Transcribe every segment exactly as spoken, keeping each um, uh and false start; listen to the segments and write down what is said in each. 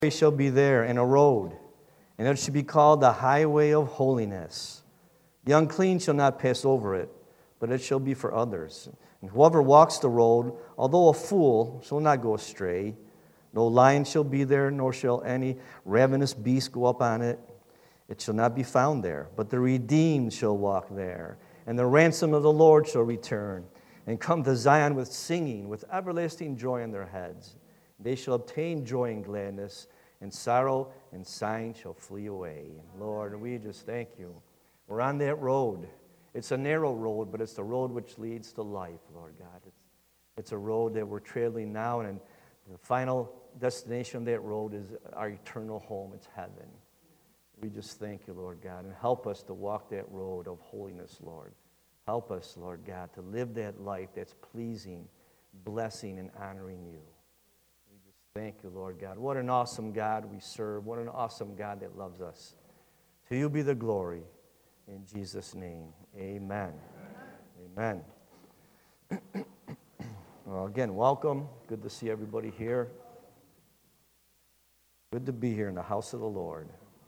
It shall be there, and a road, and it shall be called the highway of holiness. The unclean shall not pass over it, but it shall be for others. And whoever walks the road, although a fool, shall not go astray. No lion shall be there, nor shall any ravenous beast go up on it. It shall not be found there, but the redeemed shall walk there, and the ransom of the Lord shall return, and come to Zion with singing, with everlasting joy in their heads. They shall obtain joy and gladness, and sorrow and sighing shall flee away. Lord, we just thank you. We're on that road. It's a narrow road, but it's the road which leads to life, Lord God. It's, it's a road that we're traveling now, and the final destination of that road is our eternal home. It's heaven. We just thank you, Lord God, and help us to walk that road of holiness, Lord. Help us, Lord God, to live that life that's pleasing, blessing, and honoring you. We just thank you, Lord God. What an awesome God we serve. What an awesome God that loves us. To you be the glory. In Jesus' name, amen. Amen. Amen. Well, again, welcome. Good to see everybody here. Good to be here in the house of the Lord.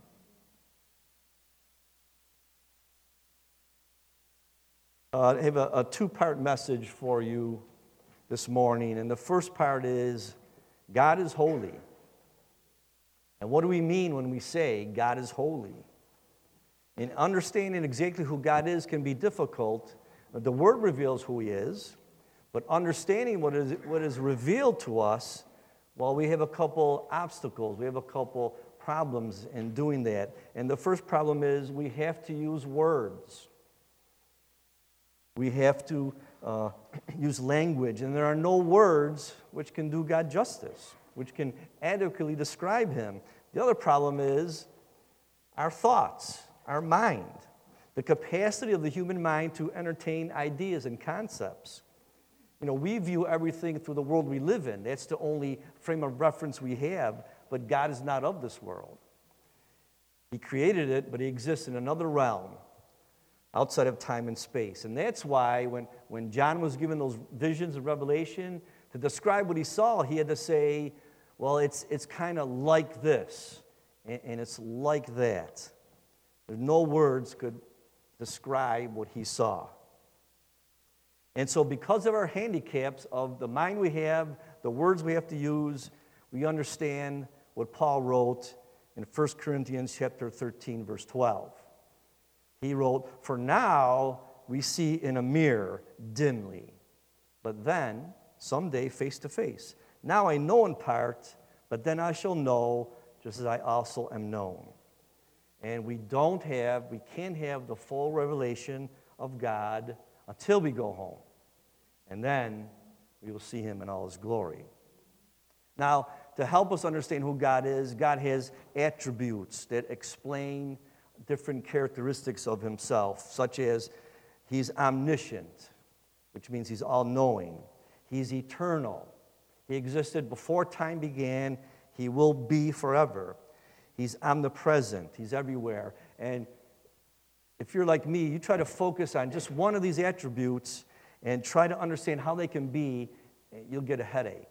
Uh, I have a, a two-part message for you this morning, and the first part is God is holy. And what do we mean when we say God is holy? And understanding exactly who God is can be difficult. The Word reveals who He is, but understanding what is, what is revealed to us, well, we have a couple obstacles. We have a couple problems in doing that. And the first problem is we have to use words. We have to uh, use language, and there are no words which can do God justice, which can adequately describe Him. The other problem is our thoughts, our mind, the capacity of the human mind to entertain ideas and concepts. You know, we view everything through the world we live in. That's the only frame of reference we have, but God is not of this world. He created it, but He exists in another realm, outside of time and space. And that's why when, when John was given those visions of Revelation, to describe what he saw, he had to say, well, it's, it's kind of like this, and, and it's like that. There's no words could describe what he saw. And so because of our handicaps of the mind we have, the words we have to use, we understand what Paul wrote in First Corinthians chapter thirteen, verse twelve. He wrote, "For now we see in a mirror dimly, but then someday face to face. Now I know in part, but then I shall know just as I also am known." And we don't have, we can't have the full revelation of God until we go home. And then we will see Him in all His glory. Now, to help us understand who God is, God has attributes that explain different characteristics of Himself, such as He's omniscient, which means He's all-knowing. He's eternal. He existed before time began. He will be forever. He's omnipresent. He's everywhere. And if you're like me, you try to focus on just one of these attributes and try to understand how they can be, you'll get a headache.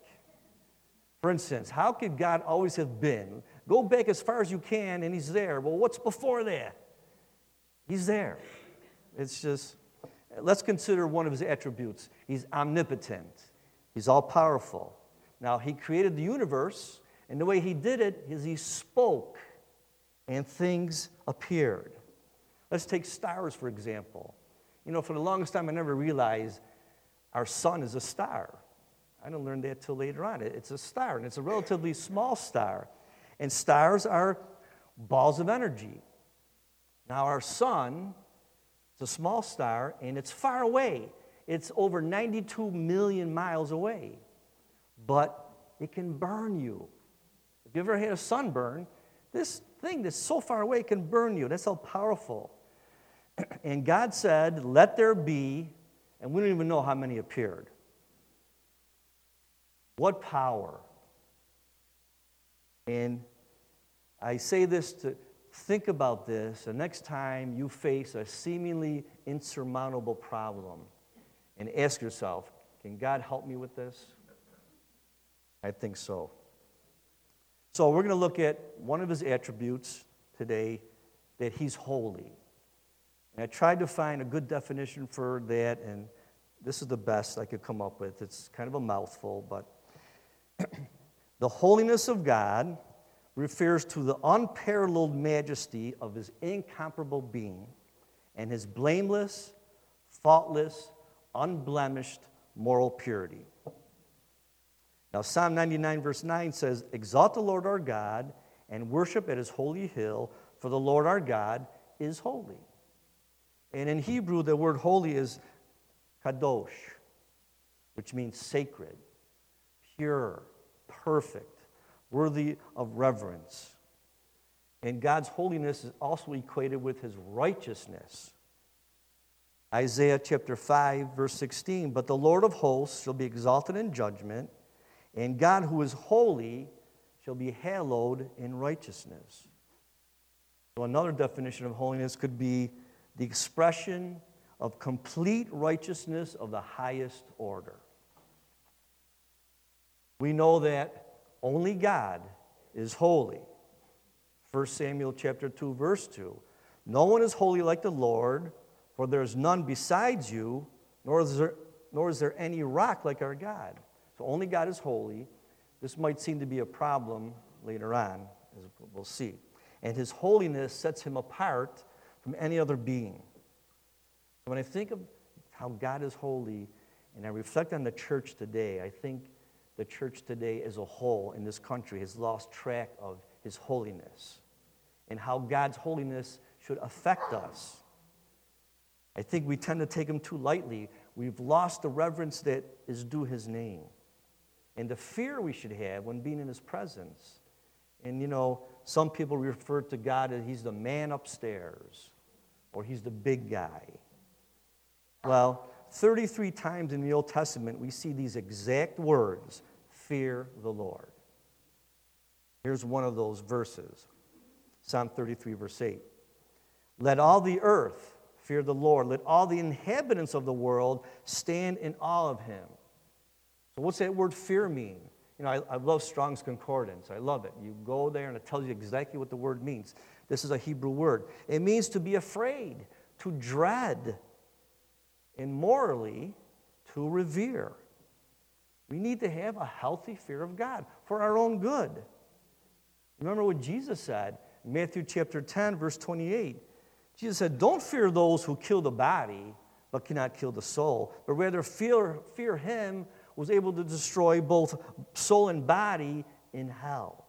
For instance, how could God always have been? Go back as far as you can, and He's there. Well, what's before that? He's there. It's just, let's consider one of His attributes. He's omnipotent. He's all-powerful. Now, He created the universe, and the way He did it is He spoke, and things appeared. Let's take stars, for example. You know, for the longest time, I never realized our sun is a star. I didn't learn that till later on. It's a star, and it's a relatively small star. And stars are balls of energy. Now, our sun, it's a small star, and it's far away. It's over ninety-two million miles away. But it can burn you. If you ever had a sunburn, this thing that's so far away can burn you. That's how powerful. And God said, "Let there be," and we don't even know how many appeared. What power. And I say this to think about this the next time you face a seemingly insurmountable problem, and ask yourself, can God help me with this? I think so. So we're going to look at one of his attributes today, that he's holy. And I tried to find a good definition for that, and this is the best I could come up with. It's kind of a mouthful, but the holiness of God refers to the unparalleled majesty of his incomparable being and his blameless, faultless, unblemished moral purity. Now, Psalm ninety-nine, verse nine says, "Exalt the Lord our God and worship at his holy hill, for the Lord our God is holy." And in Hebrew, the word holy is kadosh, which means sacred, pure, perfect, worthy of reverence. And God's holiness is also equated with his righteousness. Isaiah chapter five, verse sixteen, "But the Lord of hosts shall be exalted in judgment, and God who is holy shall be hallowed in righteousness." So another definition of holiness could be the expression of complete righteousness of the highest order. We know that only God is holy. First Samuel chapter two, verse two. "No one is holy like the Lord, for there is none besides you, nor is there, nor is there any rock like our God." So only God is holy. This might seem to be a problem later on, as we'll see. And his holiness sets him apart from any other being. When I think of how God is holy, and I reflect on the church today, I think the church today as a whole in this country has lost track of his holiness and how God's holiness should affect us. I think we tend to take him too lightly. We've lost the reverence that is due his name and the fear we should have when being in his presence. And, you know, some people refer to God as he's the man upstairs or he's the big guy. Well, thirty-three times in the Old Testament, we see these exact words, "Fear the Lord." Here's one of those verses, Psalm thirty-three, verse eight. "Let all the earth fear the Lord. Let all the inhabitants of the world stand in awe of him." So what's that word fear mean? You know, I, I love Strong's Concordance. I love it. You go there and it tells you exactly what the word means. This is a Hebrew word. It means to be afraid, to dread, and morally, to revere. We need to have a healthy fear of God for our own good. Remember what Jesus said in Matthew chapter ten, verse twenty-eight. Jesus said, "Don't fear those who kill the body, but cannot kill the soul, but rather fear, fear him who was able to destroy both soul and body in hell."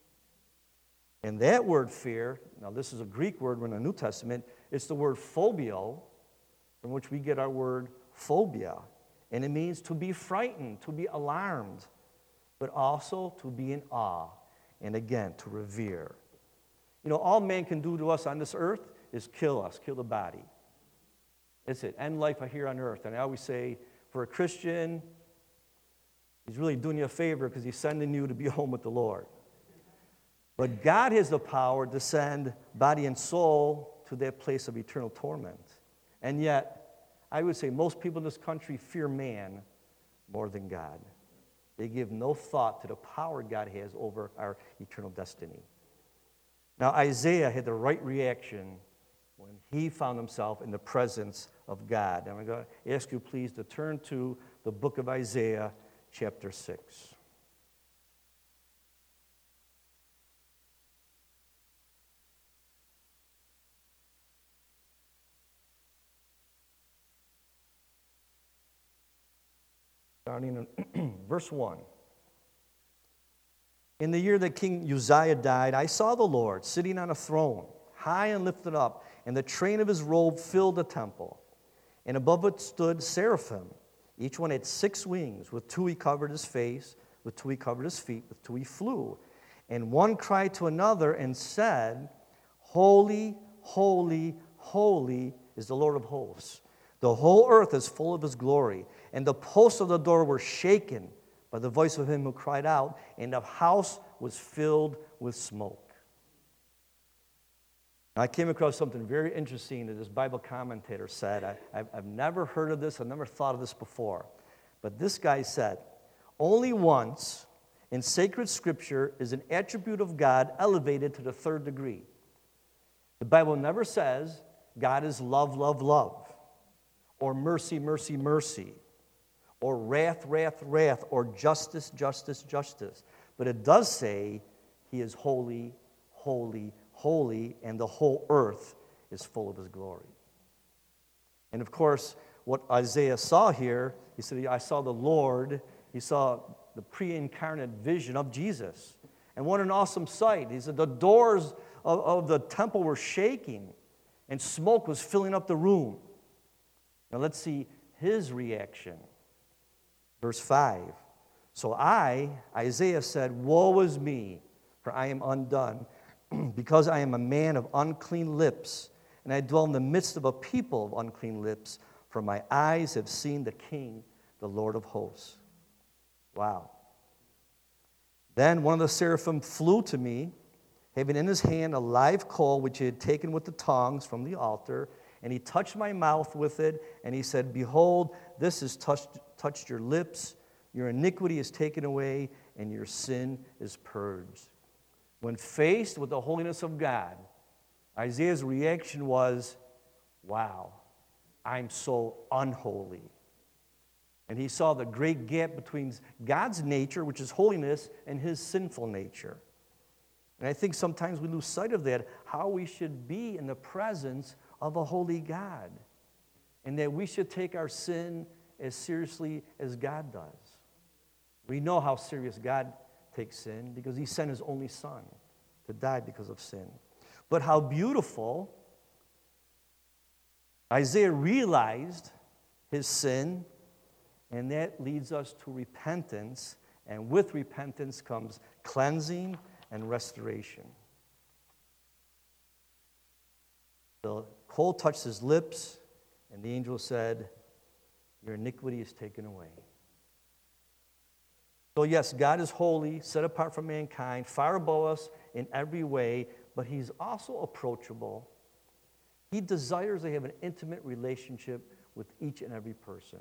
And that word fear, now this is a Greek word in the New Testament, it's the word phobio, from which we get our word phobia. And it means to be frightened, to be alarmed, but also to be in awe, and again, to revere. You know, all man can do to us on this earth is kill us, kill the body. That's it, end life here on earth. And I always say, for a Christian, he's really doing you a favor because he's sending you to be home with the Lord. But God has the power to send body and soul to that place of eternal torment. And yet, I would say most people in this country fear man more than God. They give no thought to the power God has over our eternal destiny. Now, Isaiah had the right reaction when he found himself in the presence of God. And I'm going to ask you, please, to turn to the book of Isaiah, chapter six. Starting in verse one. "In the year that King Uzziah died, I saw the Lord sitting on a throne, high and lifted up, and the train of his robe filled the temple. And above it stood seraphim. Each one had six wings. With two he covered his face, with two he covered his feet, with two he flew. And one cried to another and said, 'Holy, holy, holy is the Lord of hosts. The whole earth is full of his glory.' And the posts of the door were shaken by the voice of him who cried out, and the house was filled with smoke." Now, I came across something very interesting that this Bible commentator said. I, I've, I've never heard of this. I've never thought of this before. But this guy said, only once in sacred scripture is an attribute of God elevated to the third degree. The Bible never says God is love, love, love, or mercy, mercy, mercy, or wrath, wrath, wrath, or justice, justice, justice. But it does say he is holy, holy, holy, and the whole earth is full of his glory. And of course, what Isaiah saw here, he said, I saw the Lord, he saw the pre-incarnate vision of Jesus. And what an awesome sight. He said the doors of, of the temple were shaking, and smoke was filling up the room. Now let's see his reaction. Verse five. So I, Isaiah said, woe is me, for I am undone, because I am a man of unclean lips, and I dwell in the midst of a people of unclean lips, for my eyes have seen the King, the Lord of hosts. Wow. Then one of the seraphim flew to me, having in his hand a live coal which he had taken with the tongs from the altar, and he touched my mouth with it, and he said, behold, this has touched, touched your lips, your iniquity is taken away, and your sin is purged. When faced with the holiness of God, Isaiah's reaction was, wow, I'm so unholy. And he saw the great gap between God's nature, which is holiness, and his sinful nature. And I think sometimes we lose sight of that, how we should be in the presence of a holy God. And that we should take our sin as seriously as God does. We know how serious God takes sin because he sent his only son to die because of sin. But how beautiful Isaiah realized his sin, and that leads us to repentance, and with repentance comes cleansing and restoration. The coal touched his lips, and the angel said, your iniquity is taken away. So yes, God is holy, set apart from mankind, far above us in every way, but he's also approachable. He desires to have an intimate relationship with each and every person.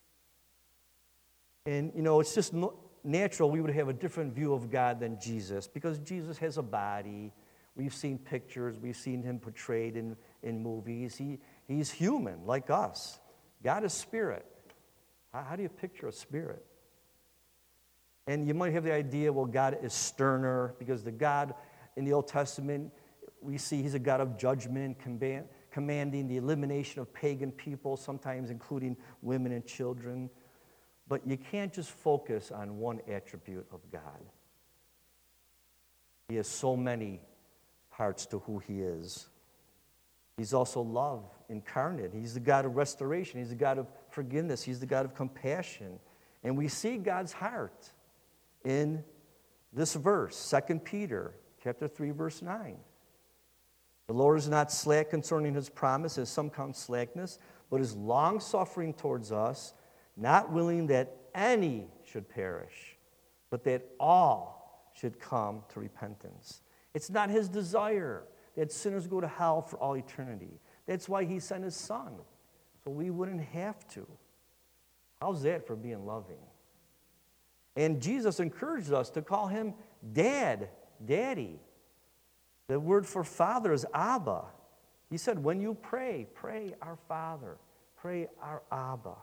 And, you know, it's just no, natural we would have a different view of God than Jesus, because Jesus has a body. We've seen pictures. We've seen him portrayed in, in movies. He, he's human, like us. God is spirit. How, how do you picture a spirit? And you might have the idea, well, God is sterner, because the God in the Old Testament, we see he's a God of judgment, command, commanding the elimination of pagan people, sometimes including women and children. But you can't just focus on one attribute of God. He has so many parts to who he is. He's also love incarnate. He's the God of restoration. He's the God of forgiveness. He's the God of compassion. And we see God's heart in this verse, Second Peter chapter three, verse nine. The Lord is not slack concerning his promise, as some count slackness, but is long-suffering towards us, not willing that any should perish, but that all should come to repentance. It's not his desire that sinners go to hell for all eternity. That's why he sent his son, so we wouldn't have to. How's that for being loving? And Jesus encouraged us to call him Dad, Daddy. The word for father is Abba. He said, when you pray, pray our Father, pray our Abba.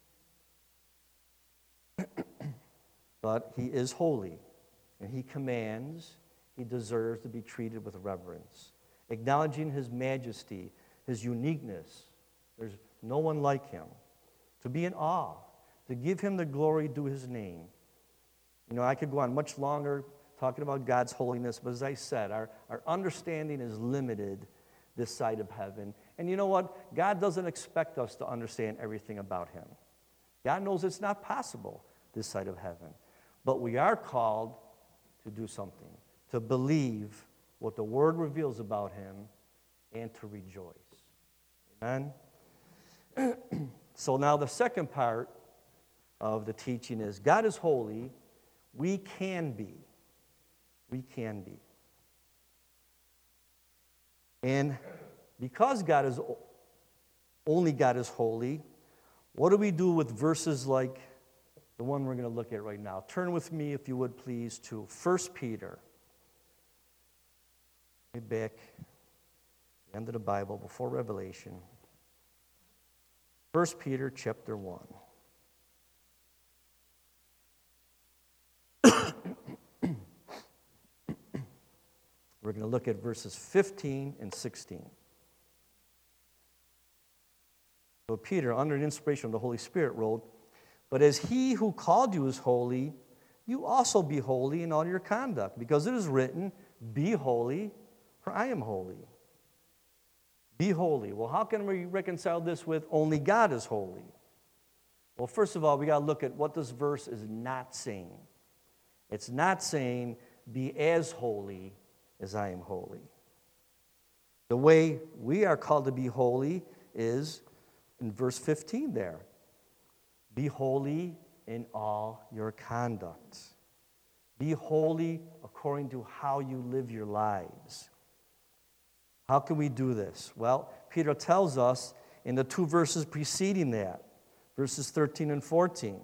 But he is holy, and he commands, he deserves to be treated with reverence, acknowledging his majesty, his uniqueness. There's no one like him. To be in awe, to give him the glory due his name. You know, I could go on much longer talking about God's holiness, but as I said, our, our understanding is limited this side of heaven. And you know what? God doesn't expect us to understand everything about him. God knows it's not possible this side of heaven. But we are called to do something, to believe what the Word reveals about him and to rejoice. Amen? So now the second part of the teaching is God is holy. We can be. We can be. And because God is only God is holy, what do we do with verses like the one we're going to look at right now. Turn with me, if you would please, to First Peter. Way back, the end of the Bible, before Revelation. First Peter chapter one. We're going to look at verses fifteen and sixteen. So Peter, under an inspiration of the Holy Spirit, wrote, "But as he who called you is holy, you also be holy in all your conduct, because it is written, 'Be holy, for I am holy.'" Be holy. Well, how can we reconcile this with only God is holy? Well, first of all, we got to look at what this verse is not saying. It's not saying, "Be as holy as I am holy." The way we are called to be holy is in verse fifteen there. Be holy in all your conduct. Be holy according to how you live your lives. How can we do this? Well, Peter tells us in the two verses preceding that, verses thirteen and fourteen.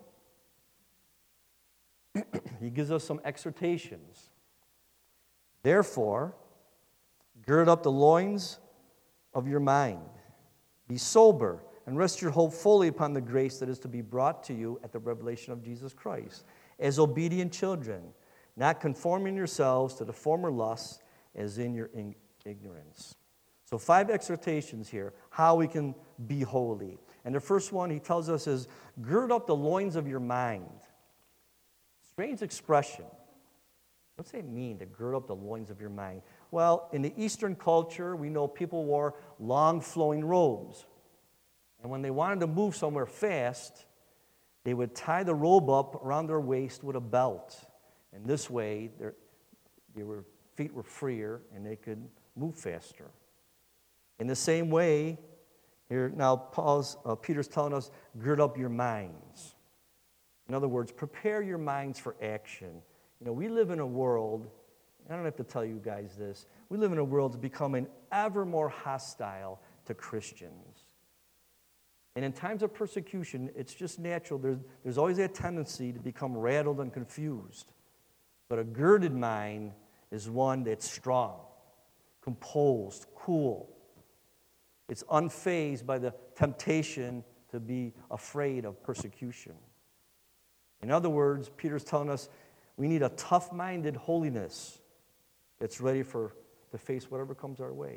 He gives us some exhortations. "Therefore, gird up the loins of your mind. Be sober, and rest your hope fully upon the grace that is to be brought to you at the revelation of Jesus Christ, as obedient children, not conforming yourselves to the former lusts as in your ignorance." So five exhortations here, how we can be holy. And the first one he tells us is, gird up the loins of your mind. Strange expression. What's that mean, to gird up the loins of your mind? Well, in the Eastern culture, we know people wore long flowing robes. And when they wanted to move somewhere fast, they would tie the robe up around their waist with a belt. And this way, their, their feet were freer and they could move faster. In the same way, here now Paul's, uh, Peter's telling us, gird up your minds. In other words, prepare your minds for action. You know, we live in a world, I don't have to tell you guys this, we live in a world that's becoming ever more hostile to Christians. And in times of persecution, it's just natural. There's, there's always that tendency to become rattled and confused. But a girded mind is one that's strong, composed, cool. It's unfazed by the temptation to be afraid of persecution. In other words, Peter's telling us we need a tough-minded holiness that's ready for to face whatever comes our way.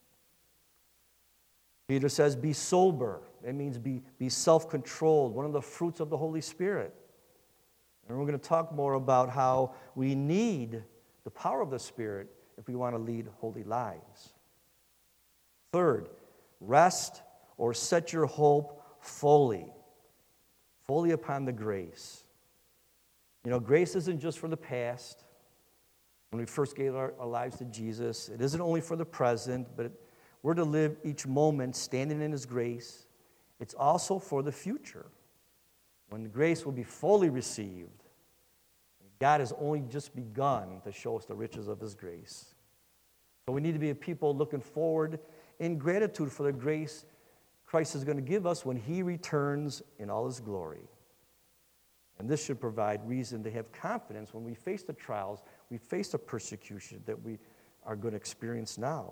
Peter says, be sober. That means be, be self-controlled, one of the fruits of the Holy Spirit. And we're going to talk more about how we need the power of the Spirit if we want to lead holy lives. Third, rest or set your hope fully, fully upon the grace. You know, grace isn't just for the past. When we first gave our, our lives to Jesus, it isn't only for the present, but it, we're to live each moment standing in His grace. It's also for the future, when the grace will be fully received. God has only just begun to show us the riches of His grace. So we need to be a people looking forward in gratitude for the grace Christ is going to give us when He returns in all His glory. And this should provide reason to have confidence when we face the trials, we face the persecution that we are going to experience now.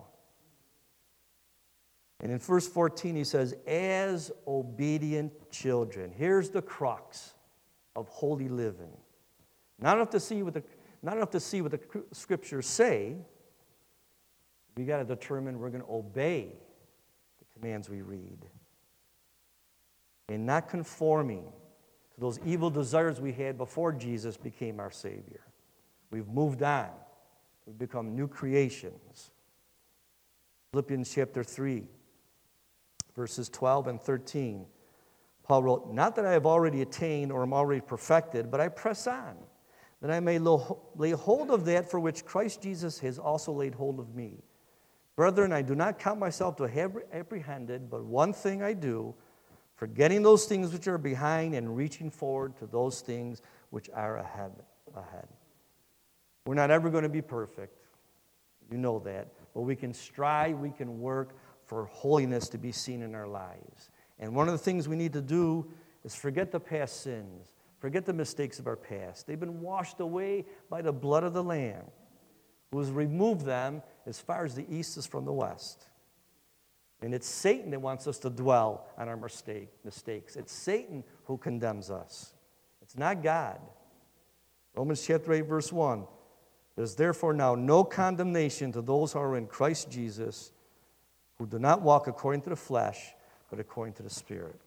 And in verse fourteen, he says, as obedient children. Here's the crux of holy living. Not enough to see what the, not enough to see what the Scriptures say. We got to determine we're going to obey the commands we read. And not conforming to those evil desires we had before Jesus became our Savior. We've moved on. We've become new creations. Philippians chapter three, verses twelve and thirteen. Paul wrote, not that I have already attained or am already perfected, but I press on, that I may lay hold of that for which Christ Jesus has also laid hold of me. Brethren, I do not count myself to have apprehended, but one thing I do, forgetting those things which are behind and reaching forward to those things which are ahead. ahead. We're not ever going to be perfect. You know that. But we can strive, we can work for holiness to be seen in our lives. And one of the things we need to do is forget the past sins. Forget the mistakes of our past. They've been washed away by the blood of the Lamb, who has removed them as far as the east is from the west. And it's Satan that wants us to dwell on our mistake, mistakes. It's Satan who condemns us. It's not God. Romans chapter eight, verse one. There's therefore now no condemnation to those who are in Christ Jesus, who do not walk according to the flesh, but according to the Spirit.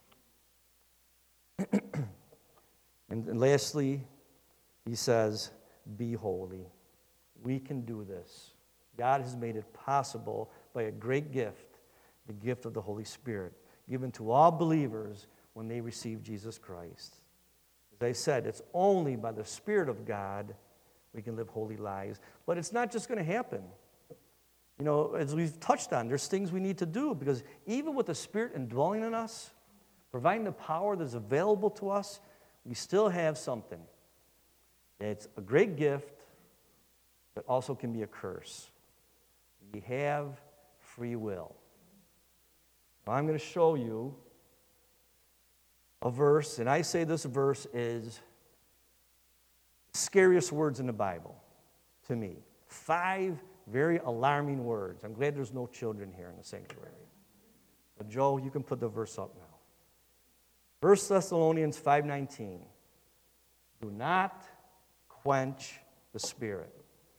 and, and lastly, he says, be holy. We can do this. God has made it possible by a great gift, the gift of the Holy Spirit, given to all believers when they receive Jesus Christ. As I said, it's only by the Spirit of God we can live holy lives. But it's not just going to happen. You know, as we've touched on, there's things we need to do, because even with the Spirit indwelling in us, providing the power that's available to us, we still have something. It's a great gift, but also can be a curse. We have free will. Now, I'm going to show you a verse, and I say this verse is the scariest words in the Bible to me. Five very alarming words. I'm glad there's no children here in the sanctuary. But Joe, you can put the verse up now. First Thessalonians five nineteen. Do not quench the Spirit.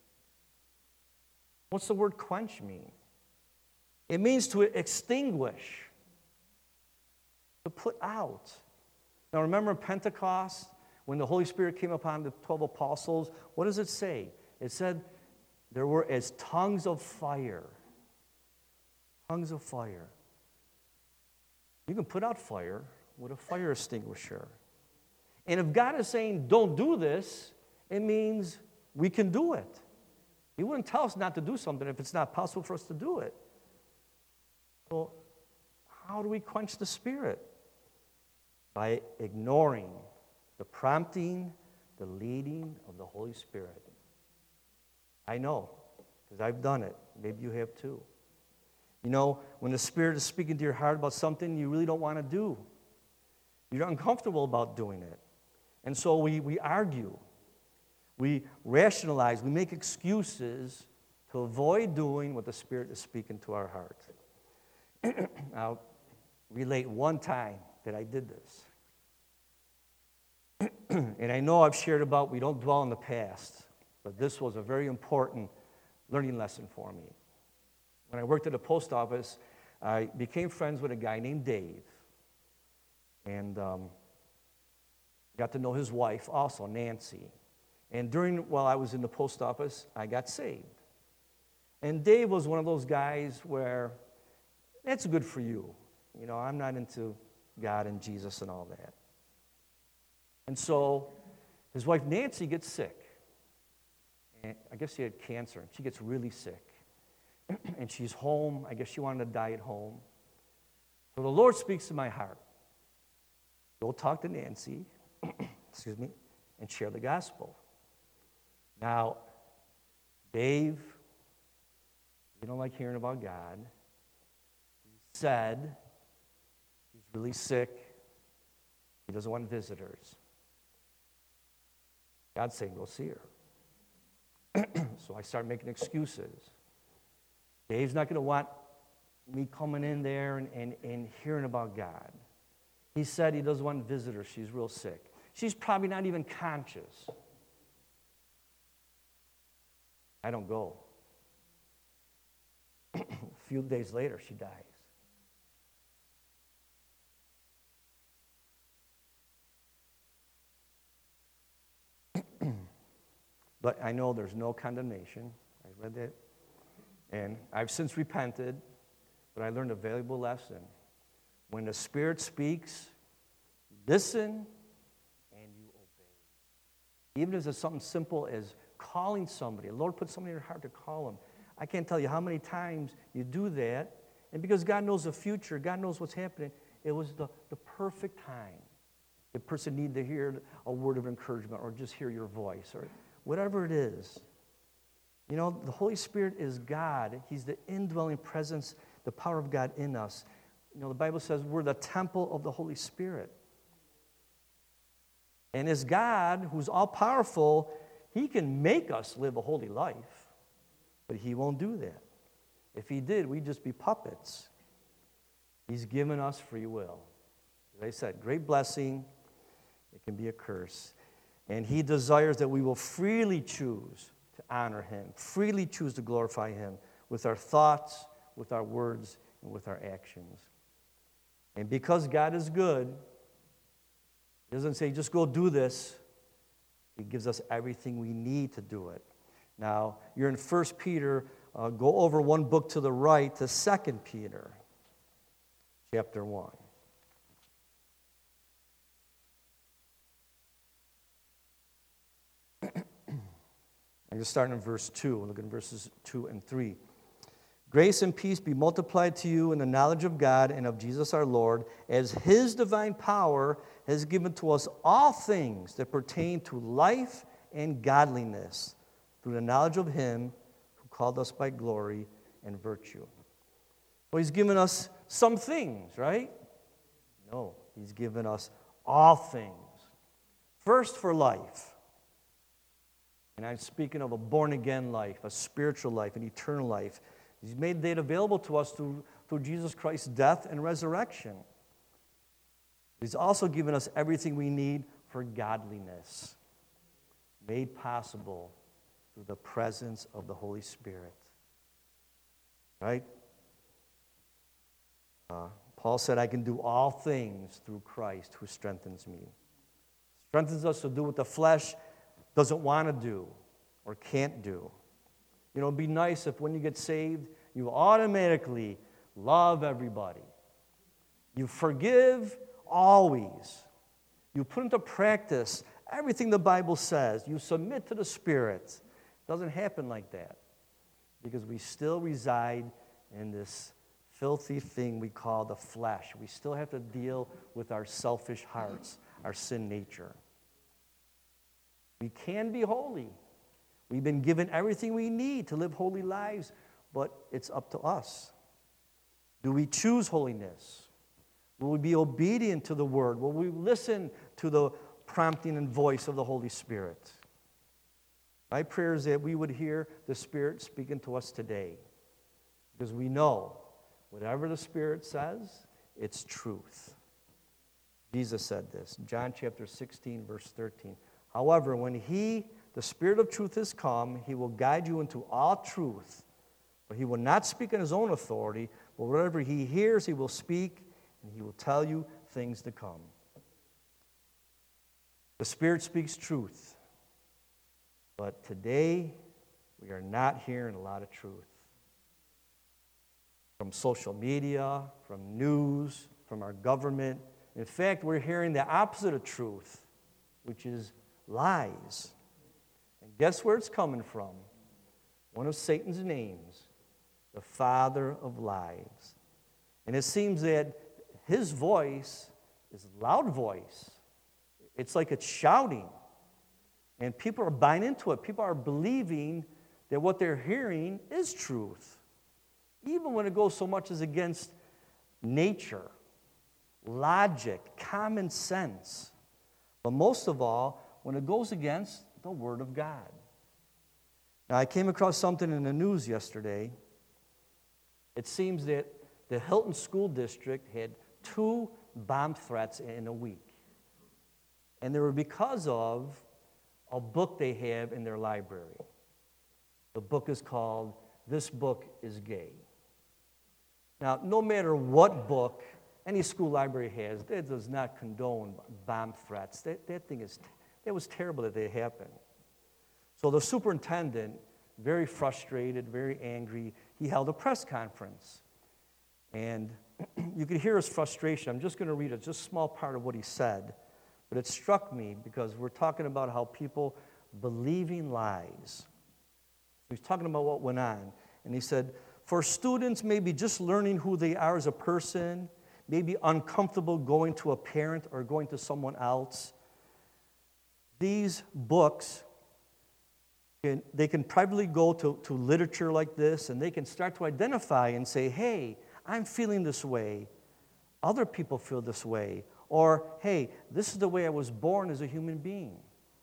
What's the word quench mean? It means to extinguish, to put out. Now remember Pentecost, when the Holy Spirit came upon the twelve apostles, what does it say? It said there were as tongues of fire. Tongues of fire. You can put out fire with a fire extinguisher. And if God is saying, don't do this, it means we can do it. He wouldn't tell us not to do something if it's not possible for us to do it. Well, how do we quench the Spirit? By ignoring the prompting, the leading of the Holy Spirit. I know, because I've done it. Maybe you have too. You know, when the Spirit is speaking to your heart about something you really don't want to do, you're uncomfortable about doing it. And so we, we argue. We rationalize. We make excuses to avoid doing what the Spirit is speaking to our heart. I'll relate one time that I did this. And I know I've shared about we don't dwell on the past, but this was a very important learning lesson for me. When I worked at the post office, I became friends with a guy named Dave. And um, got to know his wife also, Nancy. And during, while I was in the post office, I got saved. And Dave was one of those guys where, that's good for you. You know, I'm not into God and Jesus and all that. And so his wife Nancy gets sick. And I guess she had cancer, and she gets really sick. And she's home. I guess she wanted to die at home. So the Lord speaks to my heart. Go talk to Nancy, excuse me, and share the gospel. Now, Dave, you don't like hearing about God. He said he's really sick. He doesn't want visitors. God's saying, go see her. So I started making excuses. Dave's not going to want me coming in there and, and, and hearing about God. He said he doesn't want visitors. She's real sick. She's probably not even conscious. I don't go. A few days later, she dies. But I know there's no condemnation. I read that. And I've since repented, but I learned a valuable lesson. When the Spirit speaks, listen and you obey. Even if it's something simple as calling somebody. The Lord put somebody in your heart to call them. I can't tell you how many times you do that. And because God knows the future, God knows what's happening, it was the, the perfect time. The person needed to hear a word of encouragement or just hear your voice or whatever it is. You know, the Holy Spirit is God. He's the indwelling presence, the power of God in us. You know, the Bible says we're the temple of the Holy Spirit. And as God, who's all-powerful, he can make us live a holy life, but he won't do that. If he did, we'd just be puppets. He's given us free will. As I said, great blessing, it can be a curse. And he desires that we will freely choose to honor him, freely choose to glorify him with our thoughts, with our words, and with our actions. And because God is good, he doesn't say, just go do this. He gives us everything we need to do it. Now, you're in First Peter. Uh, go over one book to the right to Second Peter, chapter one. I'm just starting in verse two. Look at verses two and three. Grace and peace be multiplied to you in the knowledge of God and of Jesus our Lord, as his divine power has given to us all things that pertain to life and godliness, through the knowledge of him who called us by glory and virtue. Well, he's given us some things, right? No, he's given us all things. First, for life. And I'm speaking of a born-again life, a spiritual life, an eternal life. He's made that available to us through, through Jesus Christ's death and resurrection. He's also given us everything we need for godliness, made possible through the presence of the Holy Spirit. Right? Uh, Paul said, I can do all things through Christ who strengthens me. Strengthens us to do what the flesh doesn't want to do or can't do. You know, it'd be nice if when you get saved, you automatically love everybody. You forgive always. You put into practice everything the Bible says. You submit to the Spirit. It doesn't happen like that because we still reside in this filthy thing we call the flesh. We still have to deal with our selfish hearts, our sin nature. We can be holy. We've been given everything we need to live holy lives, but it's up to us. Do we choose holiness? Will we be obedient to the Word? Will we listen to the prompting and voice of the Holy Spirit? My prayer is that we would hear the Spirit speaking to us today, because we know whatever the Spirit says, it's truth. Jesus said this, John chapter sixteen, verse thirteen. However, when he, the Spirit of truth, is come, he will guide you into all truth. For he will not speak on his own authority, but whatever he hears, he will speak, and he will tell you things to come. The Spirit speaks truth. But today, we are not hearing a lot of truth. From social media, from news, from our government. In fact, we're hearing the opposite of truth, which is lies. And guess where it's coming from? One of Satan's names, the father of lies. And it seems that his voice is a loud voice. It's like it's shouting. And people are buying into it. People are believing that what they're hearing is truth. Even when it goes so much as against nature, logic, common sense. But most of all, when it goes against the Word of God. Now, I came across something in the news yesterday. It seems that the Hilton School District had two bomb threats in a week. And they were because of a book they have in their library. The book is called This Book is Gay. Now, no matter what book any school library has, that does not condone bomb threats. That, that thing is, it was terrible that they happened. So the superintendent, very frustrated, very angry, he held a press conference. And you could hear his frustration. I'm just going to read a just small part of what he said. But it struck me because we're talking about how people believing lies. He's talking about what went on. And he said, for students maybe just learning who they are as a person, maybe uncomfortable going to a parent or going to someone else, these books, can, they can privately go to, to literature like this, and they can start to identify and say, hey, I'm feeling this way. Other people feel this way. Or, hey, this is the way I was born as a human being.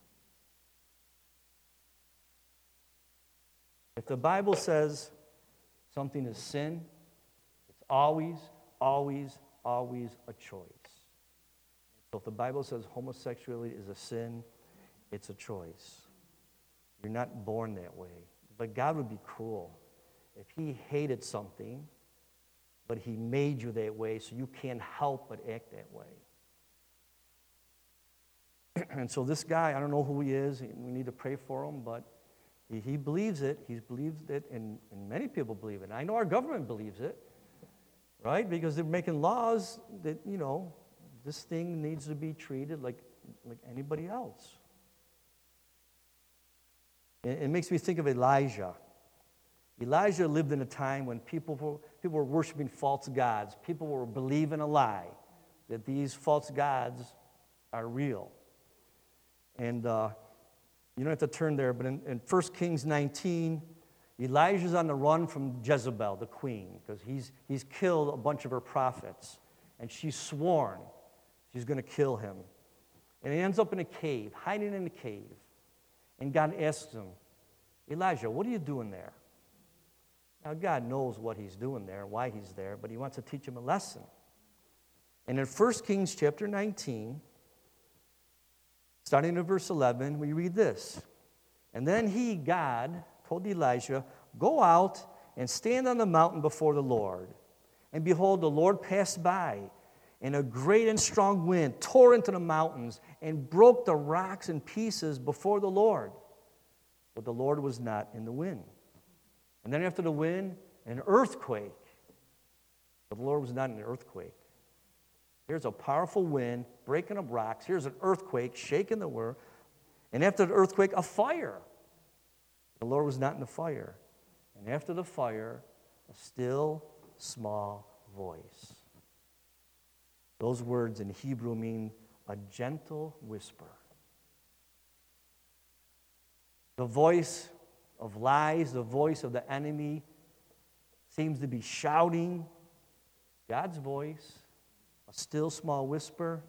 If the Bible says something is sin, it's always, always, always a choice. So if the Bible says homosexuality is a sin, it's a choice. You're not born that way. But God would be cruel if he hated something, but he made you that way so you can't help but act that way. And so this guy, I don't know who he is. We need to pray for him, but he, he believes it. He believes it, and, and many people believe it. I know our government believes it, right? Because they're making laws that, you know, this thing needs to be treated like, like anybody else. It, it makes me think of Elijah. Elijah lived in a time when people were, people were worshiping false gods. People were believing a lie, that these false gods are real. And uh, you don't have to turn there, but in, in First Kings nineteen, Elijah's on the run from Jezebel, the queen, because he's, he's killed a bunch of her prophets, and she's sworn she's going to kill him. And he ends up in a cave, hiding in a cave. And God asks him, Elijah, what are you doing there? Now, God knows what he's doing there, why he's there, but he wants to teach him a lesson. And in First Kings chapter nineteen, starting in verse eleven, we read this. And then he, God, told Elijah, go out and stand on the mountain before the Lord. And behold, the Lord passed by, and a great and strong wind tore into the mountains and broke the rocks in pieces before the Lord. But the Lord was not in the wind. And then after the wind, an earthquake. But the Lord was not in the earthquake. Here's a powerful wind breaking up rocks. Here's an earthquake shaking the world. And after the earthquake, a fire. The Lord was not in the fire. And after the fire, a still, small voice. Those words in Hebrew mean a gentle whisper. The voice of lies, the voice of the enemy seems to be shouting. God's voice, a still small whisper,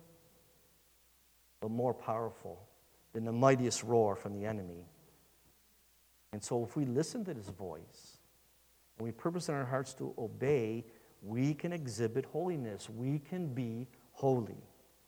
but more powerful than the mightiest roar from the enemy. And so if we listen to this voice, and we purpose in our hearts to obey, we can exhibit holiness. We can be holy.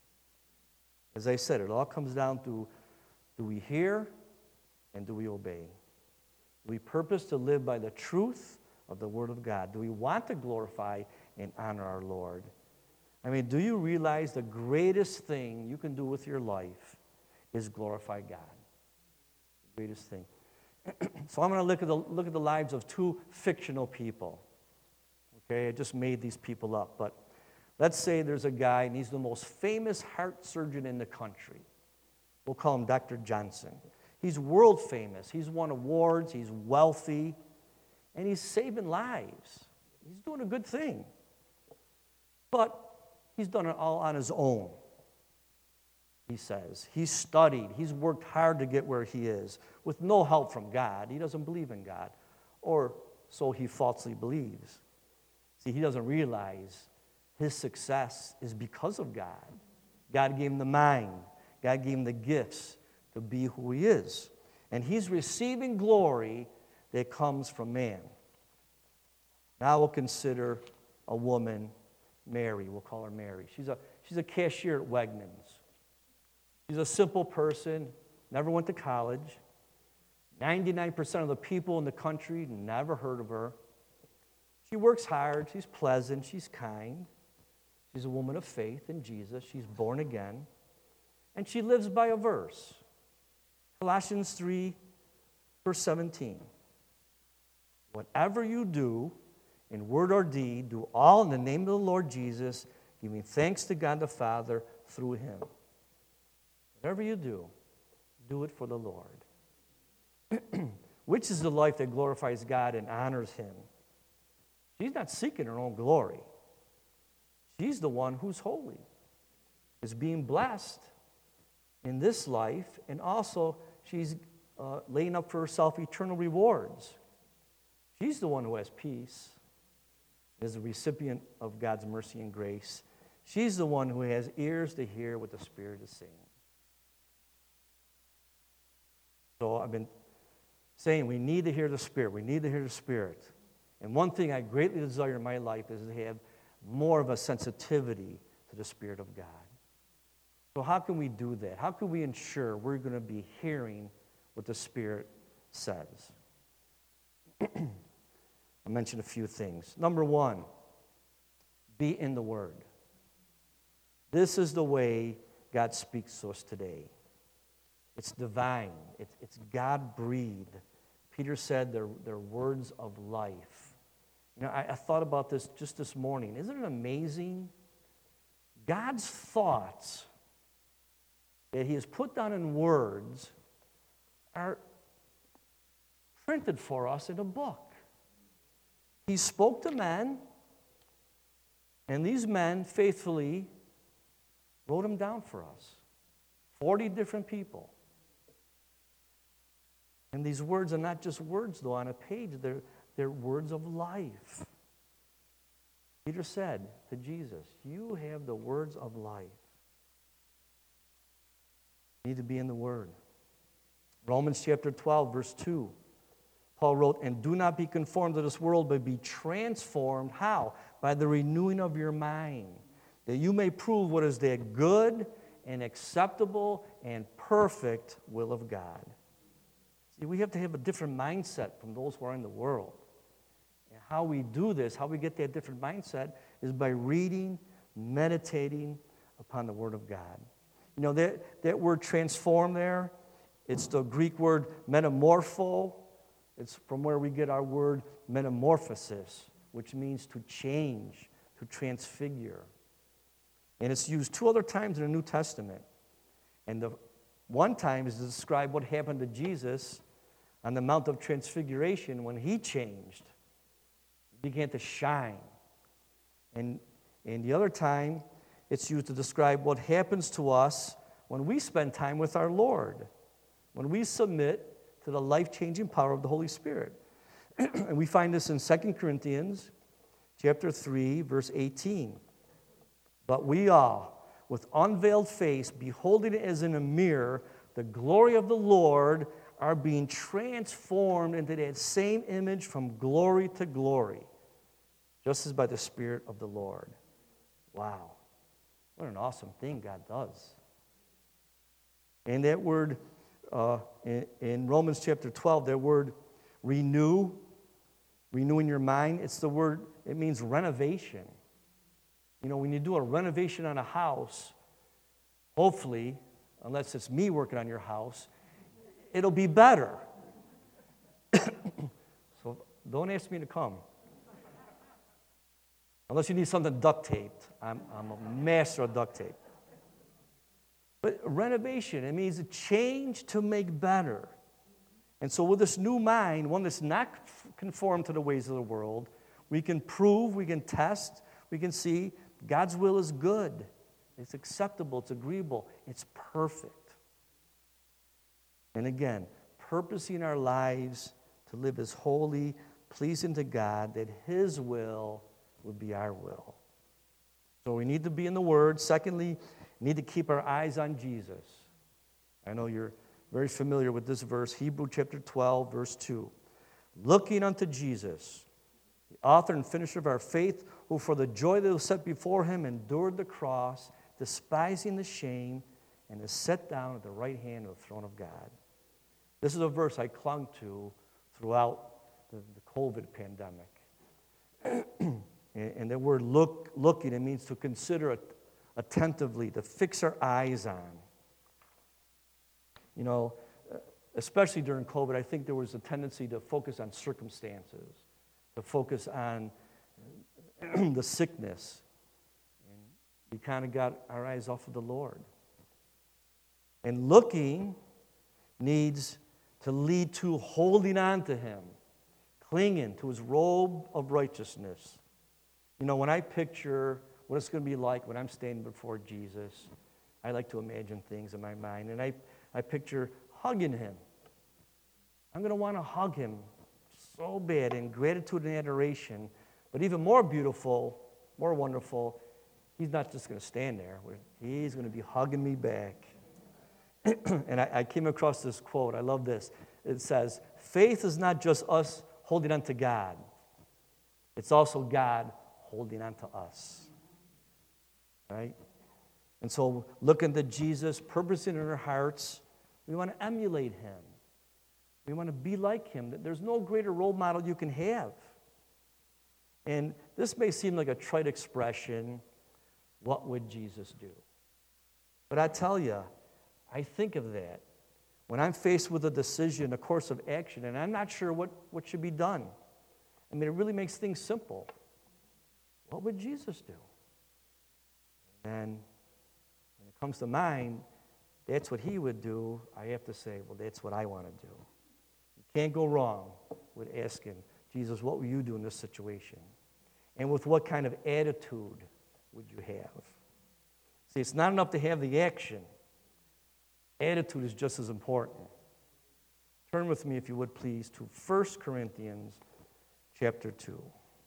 As I said, it all comes down to, do we hear and do we obey? Do we purpose to live by the truth of the Word of God? Do we want to glorify and honor our Lord? I mean, do you realize the greatest thing you can do with your life is glorify God? The greatest thing. So I'm going to look at the look at the lives of two fictional people. Okay, I just made these people up, but let's say there's a guy and he's the most famous heart surgeon in the country. We'll call him Doctor Johnson. He's world famous. He's won awards. He's wealthy, and he's saving lives. He's doing a good thing, but he's done it all on his own. He says he's studied. He's worked hard to get where he is with no help from God. He doesn't believe in God, or so he falsely believes. See, he doesn't realize his success is because of God. God gave him the mind. God gave him the gifts to be who he is. And he's receiving glory that comes from man. Now we'll consider a woman, Mary. We'll call her Mary. She's a, she's a cashier at Wegmans. She's a simple person, never went to college. ninety-nine percent of the people in the country never heard of her. She works hard. She's pleasant. She's kind. She's a woman of faith in Jesus. She's born again. And she lives by a verse. Colossians three, verse seventeen. Whatever you do, in word or deed, do all in the name of the Lord Jesus, giving thanks to God the Father through him. Whatever you do, do it for the Lord. Which is the life that glorifies God and honors him? She's not seeking her own glory. She's the one who's holy, is being blessed in this life, and also she's uh, laying up for herself eternal rewards. She's the one who has peace, is a recipient of God's mercy and grace. She's the one who has ears to hear what the Spirit is saying. So I've been saying we need to hear the Spirit. We need to hear the Spirit. And one thing I greatly desire in my life is to have more of a sensitivity to the Spirit of God. So how can we do that? How can we ensure we're going to be hearing what the Spirit says? I mentioned a few things. Number one, be in the Word. This is the way God speaks to us today. It's divine. It's, it's God-breathed. Peter said they're, they're words of life. You know, I, I thought about this just this morning. Isn't it amazing? God's thoughts that He has put down in words are printed for us in a book. He spoke to men, and these men faithfully wrote them down for us. Forty different people. And these words are not just words, though, on a page. They're, they're words of life. Peter said to Jesus, you have the words of life. You need to be in the Word. Romans chapter twelve, verse two. Paul wrote, and do not be conformed to this world, but be transformed. How? By the renewing of your mind, that you may prove what is that good and acceptable and perfect will of God. See, we have to have a different mindset from those who are in the world. And how we do this, how we get that different mindset, is by reading, meditating upon the Word of God. You know, that, that word transform there, it's the Greek word metamorpho. It's from where we get our word metamorphosis, which means to change, to transfigure. And it's used two other times in the New Testament. And the one time is to describe what happened to Jesus on the Mount of Transfiguration when He changed. He began to shine. And, and the other time, it's used to describe what happens to us when we spend time with our Lord, when we submit to the life-changing power of the Holy Spirit. And we find this in Second Corinthians chapter three, verse eighteen. But we all, with unveiled face, beholding it as in a mirror, the glory of the Lord, are being transformed into that same image from glory to glory, just as by the Spirit of the Lord. Wow. What an awesome thing God does. And that word uh, in, in Romans chapter twelve, that word renew, renewing your mind, it's the word, it means renovation. You know, when you do a renovation on a house, hopefully, unless it's me working on your house, it'll be better. So don't ask me to come. Unless you need something duct taped. I'm, I'm a master of duct tape. But renovation, it means a change to make better. And so with this new mind, one that's not conformed to the ways of the world, we can prove, we can test, we can see God's will is good. It's acceptable, it's agreeable, it's perfect. And again, purposing our lives to live as holy, pleasing to God, that His will would be our will. So we need to be in the Word. Secondly, we need to keep our eyes on Jesus. I know you're very familiar with this verse, Hebrews chapter twelve, verse two. Looking unto Jesus, the author and finisher of our faith, who for the joy that was set before Him endured the cross, despising the shame, and is set down at the right hand of the throne of God. This is a verse I clung to throughout the, the COVID pandemic. And the word look, looking, it means to consider it attentively, to fix our eyes on. You know, especially during COVID, I think there was a tendency to focus on circumstances, to focus on the sickness. And we kind of got our eyes off of the Lord. And looking needs to lead to holding on to Him, clinging to His robe of righteousness. You know, when I picture what it's going to be like when I'm standing before Jesus, I like to imagine things in my mind, and I, I picture hugging Him. I'm going to want to hug Him so bad in gratitude and adoration, but even more beautiful, more wonderful, He's not just going to stand there. He's going to be hugging me back. And I, I came across this quote. I love this. It says, faith is not just us holding on to God. It's also God holding on to us. Right? And so looking to Jesus, purposing in our hearts, we want to emulate him. We want to be like him. There's no greater role model you can have. And this may seem like a trite expression. What would Jesus do? But I tell you, I think of that when I'm faced with a decision, a course of action, and I'm not sure what, what should be done. I mean, it really makes things simple. What would Jesus do? And when it comes to mind, that's what he would do. I have to say, well, that's what I want to do. You can't go wrong with asking, Jesus, what will you do in this situation? And with what kind of attitude would you have? See, it's not enough to have the action. Attitude is just as important. Turn with me, if you would please, to First Corinthians chapter two.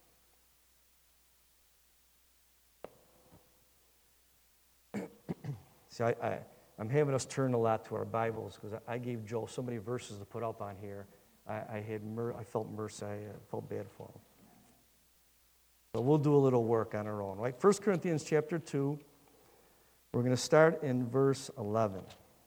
See, I, I, I'm having us turn a lot to our Bibles because I, I gave Joe so many verses to put up on here. I, I had mer- I felt mercy. I uh, felt bad for him. So we'll do a little work on our own, right? First Corinthians chapter two. We're going to start in verse eleven.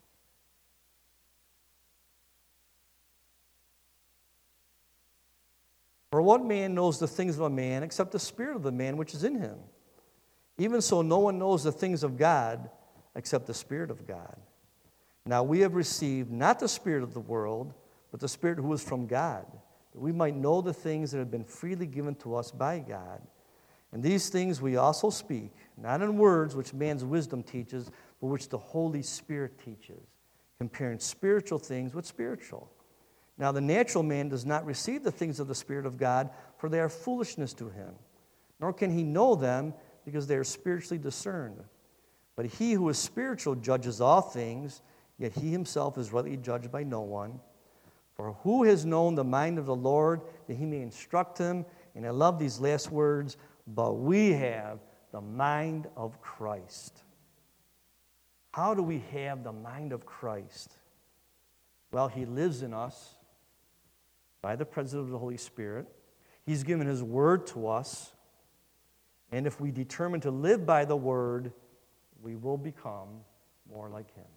For what man knows the things of a man except the spirit of the man which is in him? Even so, no one knows the things of God except the Spirit of God. Now we have received not the spirit of the world, but the Spirit who is from God, that we might know the things that have been freely given to us by God. And these things we also speak, not in words which man's wisdom teaches, but which the Holy Spirit teaches, comparing spiritual things with spiritual. Now the natural man does not receive the things of the Spirit of God, for they are foolishness to him, nor can he know them, because they are spiritually discerned. But he who is spiritual judges all things, yet he himself is rightly judged by no one. For who has known the mind of the Lord, that he may instruct him? And I love these last words, but we have the mind of Christ. How do we have the mind of Christ? Well, he lives in us by the presence of the Holy Spirit. He's given his word to us. And if we determine to live by the word, we will become more like him.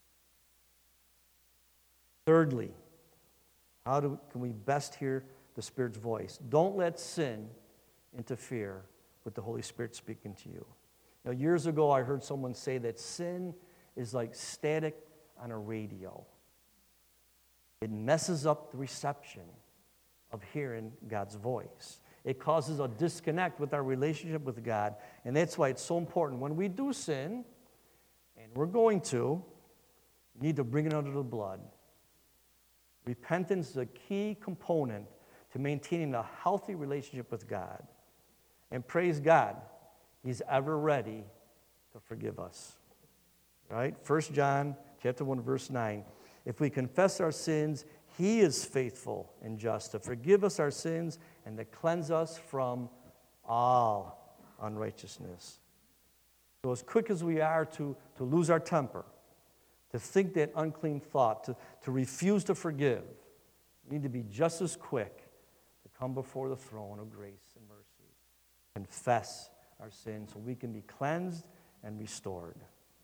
Thirdly, how do, can we best hear the Spirit's voice? Don't let sin interfere with the Holy Spirit speaking to you. Now, years ago, I heard someone say that sin is like static on a radio. It messes up the reception of hearing God's voice. It causes a disconnect with our relationship with God, and that's why it's so important. When we do sin, and we're going to, we need to bring it under the blood. Repentance is a key component to maintaining a healthy relationship with God. And praise God, he's ever ready to forgive us. Right? First John chapter one, verse nine. If we confess our sins, he is faithful and just to forgive us our sins and to cleanse us from all unrighteousness. So as quick as we are to, to lose our temper, to think that unclean thought, to, to refuse to forgive, we need to be just as quick to come before the throne of grace and mercy, confess our sins so we can be cleansed and restored.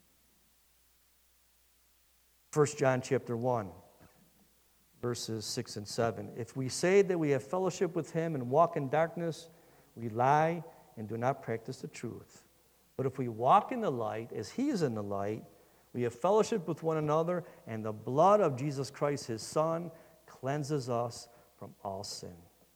First John chapter one, verses six and seven. If we say that we have fellowship with him and walk in darkness, we lie and do not practice the truth. But if we walk in the light as he is in the light, we have fellowship with one another, and the blood of Jesus Christ, his Son, cleanses us from all sin.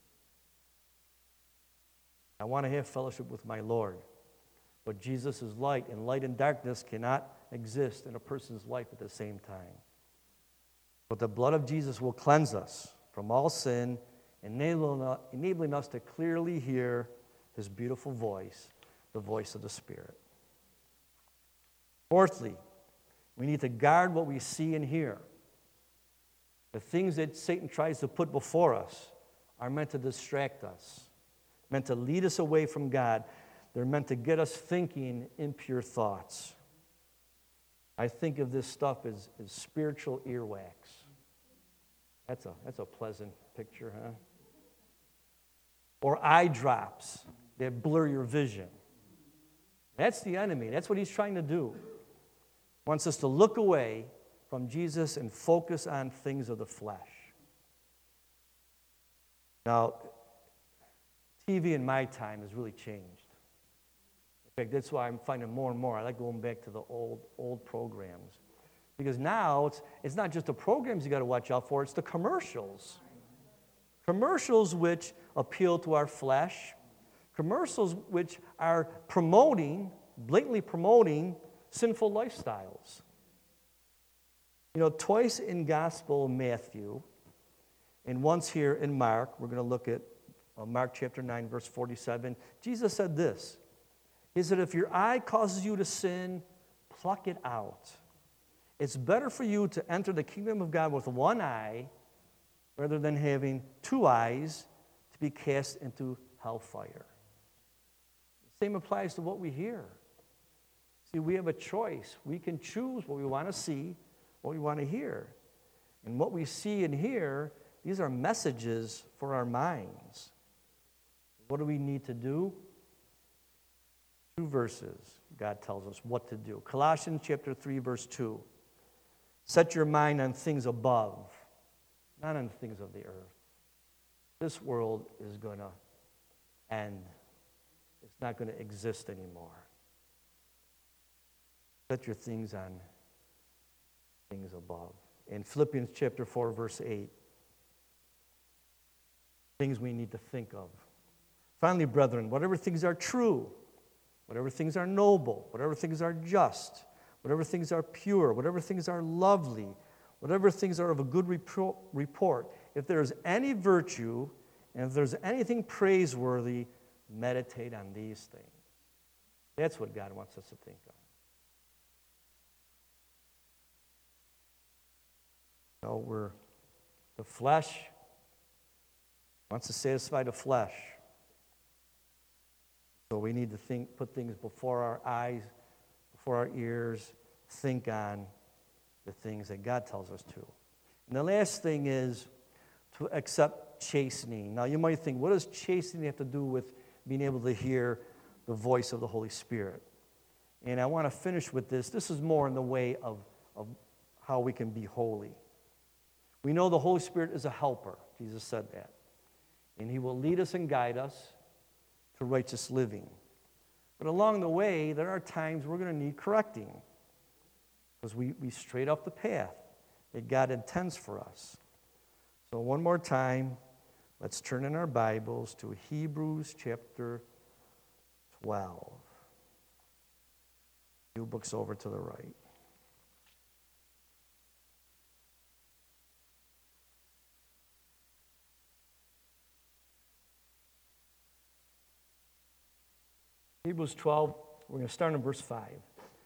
I want to have fellowship with my Lord, but Jesus is light, and light and darkness cannot exist in a person's life at the same time. But the blood of Jesus will cleanse us from all sin, enabling us to clearly hear his beautiful voice, the voice of the Spirit. Fourthly, we need to guard what we see and hear. The things that Satan tries to put before us are meant to distract us, meant to lead us away from God. They're meant to get us thinking impure thoughts. I think of this stuff as, as spiritual earwax. That's a, that's a pleasant picture, huh? Or eye drops that blur your vision. That's the enemy. That's what he's trying to do. He wants us to look away from Jesus and focus on things of the flesh. Now, T V in my time has really changed. In fact, that's why I'm finding more and more I like going back to the old old programs. Because now it's, it's not just the programs you got to watch out for, it's the commercials. Commercials which appeal to our flesh. Commercials which are promoting, blatantly promoting sinful lifestyles. You know, twice in Gospel of Matthew, and once here in Mark, we're going to look at uh, Mark chapter nine, verse forty-seven. Jesus said this. He said, if your eye causes you to sin, pluck it out. It's better for you to enter the kingdom of God with one eye rather than having two eyes to be cast into hellfire. The same applies to what we hear. See, we have a choice. We can choose what we want to see, what we want to hear. And what we see and hear, these are messages for our minds. What do we need to do? Two verses, God tells us what to do. Colossians chapter three, verse two. Set your mind on things above, not on things of the earth. This world is going to end. It's not going to exist anymore. Set your things on things above. In Philippians chapter four, verse eight, things we need to think of. Finally, brethren, whatever things are true, whatever things are noble, whatever things are just, whatever things are pure, whatever things are lovely, whatever things are of a good repro- report, if there is any virtue, and if there's anything praiseworthy, meditate on these things. That's what God wants us to think of. No, we're, the flesh wants to satisfy the flesh. So we need to think, put things before our eyes, before our ears, think on the things that God tells us to. And the last thing is to accept chastening. Now you might think, what does chastening have to do with being able to hear the voice of the Holy Spirit? And I want to finish with this. This is more in the way of, of how we can be holy. We know the Holy Spirit is a helper. Jesus said that. And he will lead us and guide us to righteous living. But along the way, there are times we're going to need correcting because we, we strayed off the path that God intends for us. So one more time, let's turn in our Bibles to Hebrews chapter twelve. Two books over to the right. Hebrews twelve, we're going to start in verse five.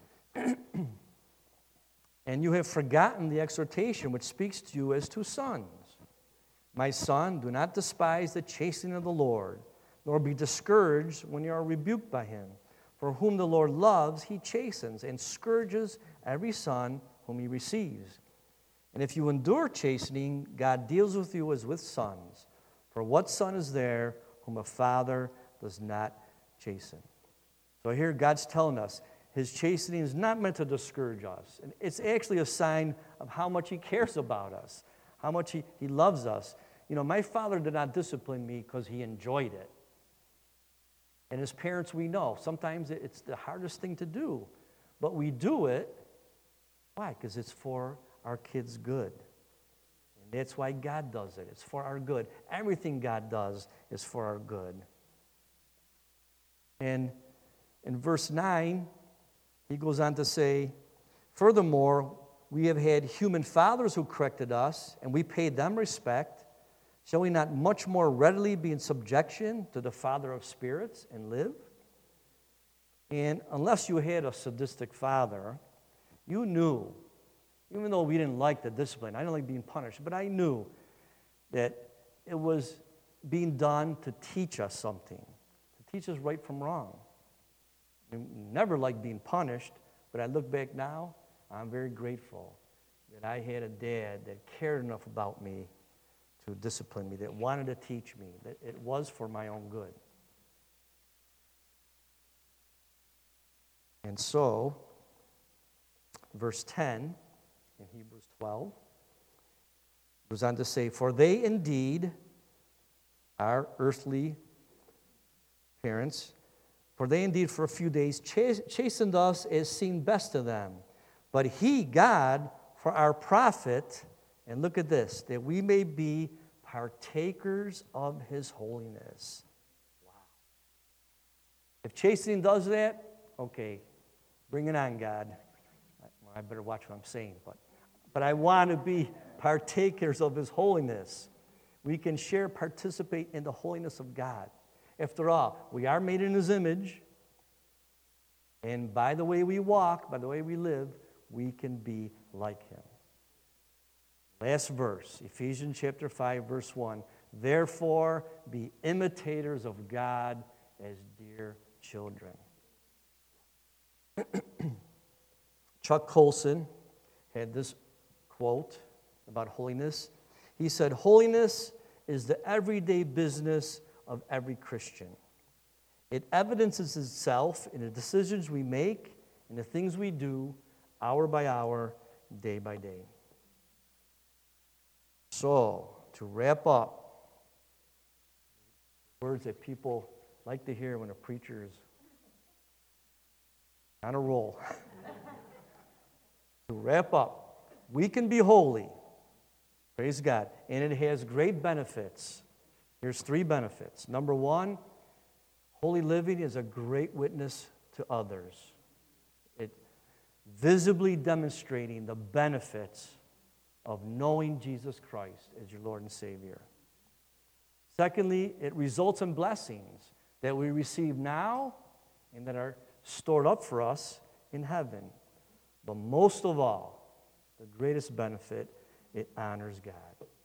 And you have forgotten the exhortation which speaks to you as to sons. My son, do not despise the chastening of the Lord, nor be discouraged when you are rebuked by him. For whom the Lord loves, he chastens and scourges every son whom he receives. And if you endure chastening, God deals with you as with sons. For what son is there whom a father does not chasten? So here God's telling us his chastening is not meant to discourage us. And it's actually a sign of how much he cares about us, how much he, he loves us. You know, my father did not discipline me because he enjoyed it. And as parents, we know sometimes it's the hardest thing to do. But we do it. Why? Because it's for our kids' good. And that's why God does it. It's for our good. Everything God does is for our good. And in verse nine, he goes on to say, furthermore, we have had human fathers who corrected us, and we paid them respect. Shall we not much more readily be in subjection to the Father of spirits and live? And unless you had a sadistic father, you knew, even though we didn't like the discipline, I didn't like being punished, but I knew that it was being done to teach us something, to teach us right from wrong. Never liked being punished, but I look back now, I'm very grateful that I had a dad that cared enough about me to discipline me, that wanted to teach me, that it was for my own good. And so, verse ten in Hebrews twelve goes on to say, "For they indeed, our earthly parents, for they indeed for a few days chastened us as seemed best to them. But he, God, for our profit," and look at this, "that we may be partakers of his holiness." Wow. If chastening does that, okay, bring it on, God. Well, I better watch what I'm saying, but, but I want to be partakers of his holiness. We can share, participate in the holiness of God. After all, we are made in his image, and by the way we walk, by the way we live, we can be like him. Last verse, Ephesians chapter five, verse one. "Therefore, be imitators of God as dear children." Chuck Colson had this quote about holiness. He said, "Holiness is the everyday business of every Christian. It evidences itself in the decisions we make and the things we do hour by hour, day by day." So, to wrap up, words that people like to hear when a preacher is on a roll. To wrap up, we can be holy, praise God, and it has great benefits. Here's three benefits. Number one, holy living is a great witness to others. It visibly demonstrating the benefits of knowing Jesus Christ as your Lord and Savior. Secondly, it results in blessings that we receive now and that are stored up for us in heaven. But most of all, the greatest benefit, it honors God.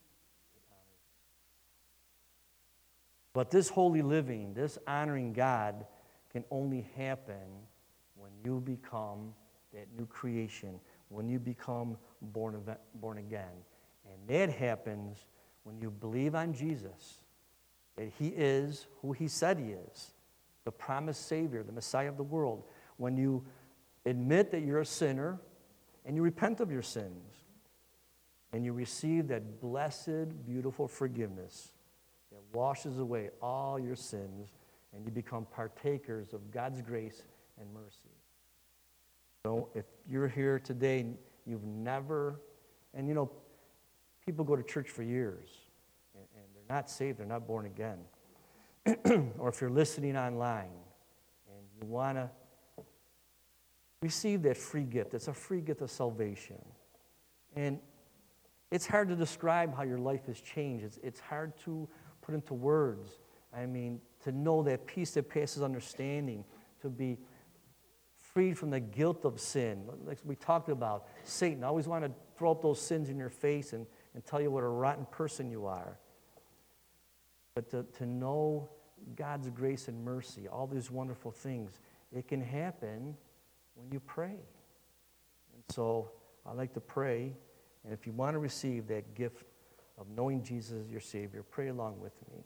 But this holy living, this honoring God, can only happen when you become that new creation, when you become born, born again. And that happens when you believe on Jesus, that he is who he said he is, the promised Savior, the Messiah of the world. When you admit that you're a sinner and you repent of your sins and you receive that blessed, beautiful forgiveness that washes away all your sins, and you become partakers of God's grace and mercy. So if you're here today and you've never, and you know, people go to church for years and, and they're not saved, they're not born again. Or if you're listening online and you want to receive that free gift, it's a free gift of salvation. And it's hard to describe how your life has changed. It's, it's hard to put into words. I mean, to know that peace that passes understanding, to be freed from the guilt of sin. Like we talked about, Satan always want to throw up those sins in your face and, and tell you what a rotten person you are. But to, to know God's grace and mercy, all these wonderful things, it can happen when you pray. And so I like to pray, and if you want to receive that gift of knowing Jesus as your Savior, pray along with me.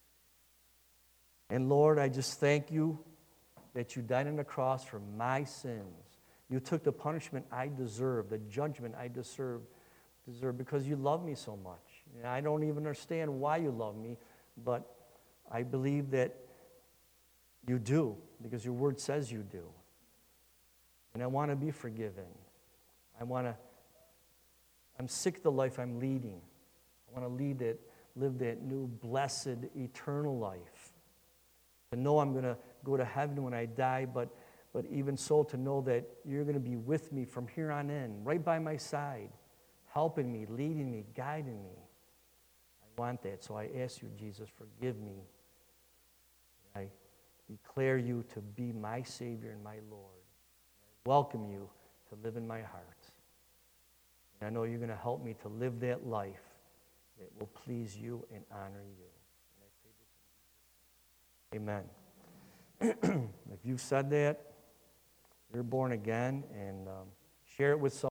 And Lord, I just thank you that you died on the cross for my sins. You took the punishment I deserve, the judgment I deserve, deserve because you love me so much. And I don't even understand why you love me, but I believe that you do, because your word says you do. And I want to be forgiven. I want to, I'm sick of the life I'm leading. I want to lead that, live that new, blessed, eternal life. To know I'm going to go to heaven when I die, but, but even so to know that you're going to be with me from here on in, right by my side, helping me, leading me, guiding me. I want that, so I ask you, Jesus, forgive me. I declare you to be my Savior and my Lord. I welcome you to live in my heart. And I know you're going to help me to live that life that will please you and honor you. And I pray this in Jesus' name. Amen. If you've said that, you're born again, and um, share it with someone.